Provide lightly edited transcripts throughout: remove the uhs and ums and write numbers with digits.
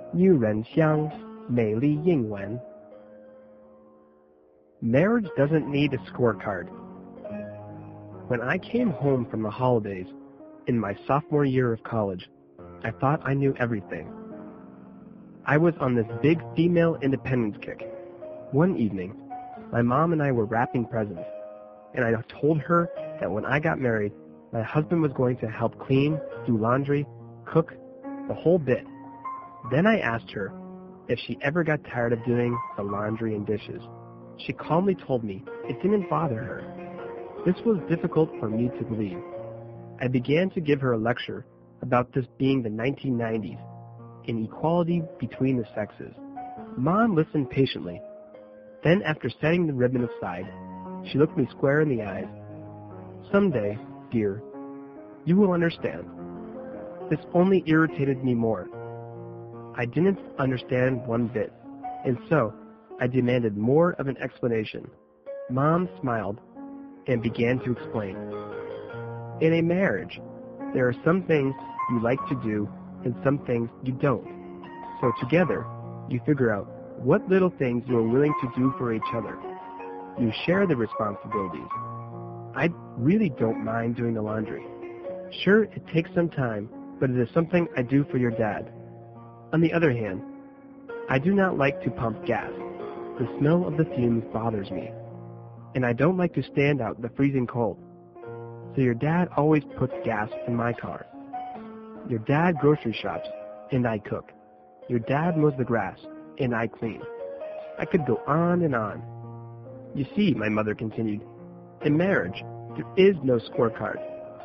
玉人香，美丽应文. Marriage doesn't need a scorecard. When I came home from the holidays in my sophomore year of college, I thought I knew everything. I was on this big female independence kick. One evening, my mom and I were wrapping presents, and I told her that when I got married, my husband was going to help clean, do laundry, cook, the whole bit. Then I asked her if she ever got tired of doing the laundry and dishes. She calmly told me it didn't bother her. This was difficult for me to believe. I began to give her a lecture about this being the 1990s, and equality between the sexes. Mom listened patiently. Then, after setting the ribbon aside, she looked me square in the eyes. Someday, dear, you will understand. This only irritated me more. I didn't understand one bit, and so I demanded more of an explanation. Mom smiled and began to explain. In a marriage, there are some things you like to do and some things you don't. So together, you figure out what little things you are willing to do for each other. You share the responsibilities. I really don't mind doing the laundry. Sure, it takes some time, but it is something I do for your dad. On the other hand, I do not like to pump gas. The smell of the fumes bothers me, and I don't like to stand out in the freezing cold. So your dad always puts gas in my car. Your dad grocery shops, and I cook. Your dad mows the grass, and I clean. I could go on and on. You see, my mother continued, in marriage, there is no scorecard.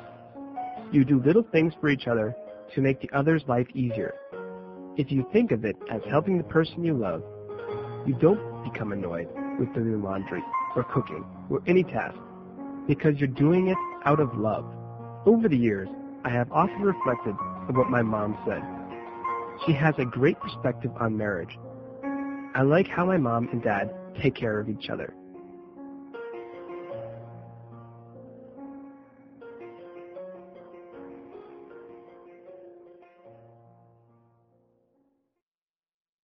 You do little things for each other to make the other's life easier. If you think of it as helping the person you love, you don't become annoyed with doing laundry or cooking or any task because you're doing it out of love. Over the years, I have often reflected on what my mom said. She has a great perspective on marriage. I like how my mom and dad take care of each other.